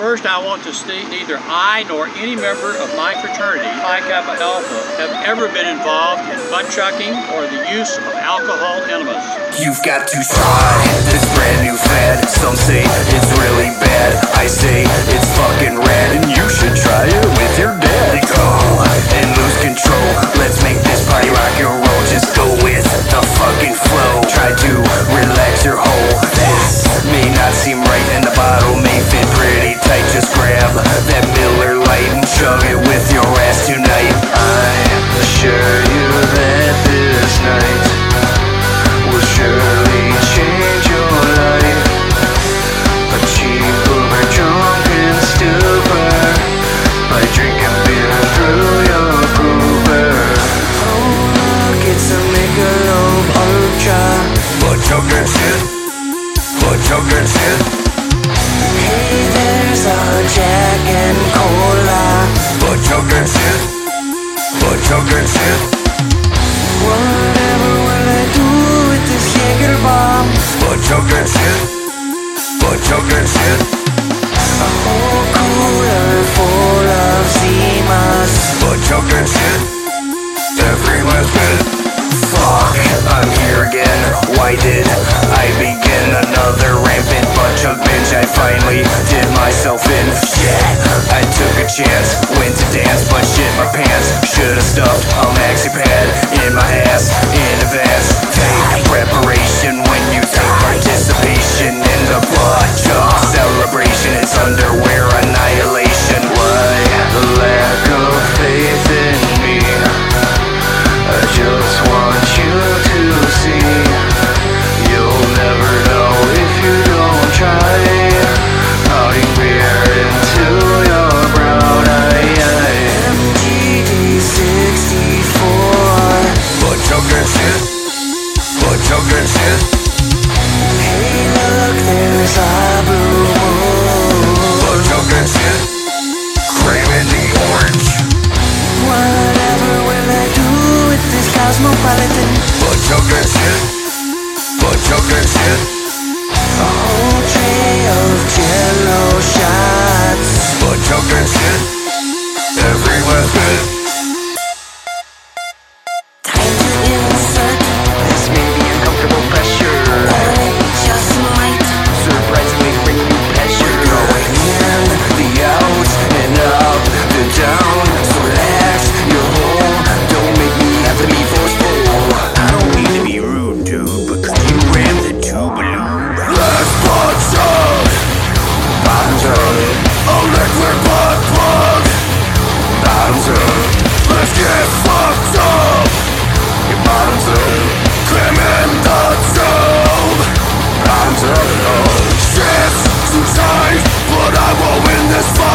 First, I want to state neither I nor any member of my fraternity, Phi Kappa Alpha, have ever been involved in butt chucking or the use of alcohol enemas. You've got to try this brand new fad. Some say it's really bad, I say it's fucking rad, and you should try it with your dad. Go and lose control, let's make this party rock and roll. Just go with the fucking flow, try to relax your whole. This may not seem right and the bottle may fit pretty tight. Just grab that Miller Lite and chug it with your ass tonight. I assure you that this night will surely change your life. A cheap Uber drunken stupor by drinking beer through your goober. Oh look, it's a Michelob Ultra. But choking shit, but choking shit. Hey, there's a Jack and Cola. But choking shit, but choking shit. Whatever will I do with this Jaeger bomb? But choking shit, but choking shit. A whole cooler full of Zimas. But choking shit, every last bit. Fuck, I'm here again. Why did I begin another rampant butt chug binge? I finally did myself in. Shit, I took a chance, went to dance, but shit my pants. Should've stuffed a maxi pad in my ass in advance. Take preparation when you take participation in the butt chug celebration. It's underwear annihilation. Why the lack of faith in me? I just want you to see. You'll never know if you don't try. Pouting beer into your brown eye. MGD 64. But choking shit, but choking shit. Hey look, there's a blue moon. But choking shit, craving the orange. Whatever will I do with this cosmopolitan? But choking shit, but choking shit. A whole tray of Jello shots. But choking shit, every last bit. Time to insert. This may be uncomfortable pressure. Or it just might surprisingly bring you pleasure. Going in, the out, and up, the down. So relax your home. Don't make me have to be forceful. I don't mean to be rude, dude, but could you ram the tube balloon? Let's butt chug. Bottoms up. A liquid butt plug. Bottoms up. Let's get fucked up. Your bottoms up. Climb in the tube. Bottoms up. Oh, shit's too tight, but I will win this fight.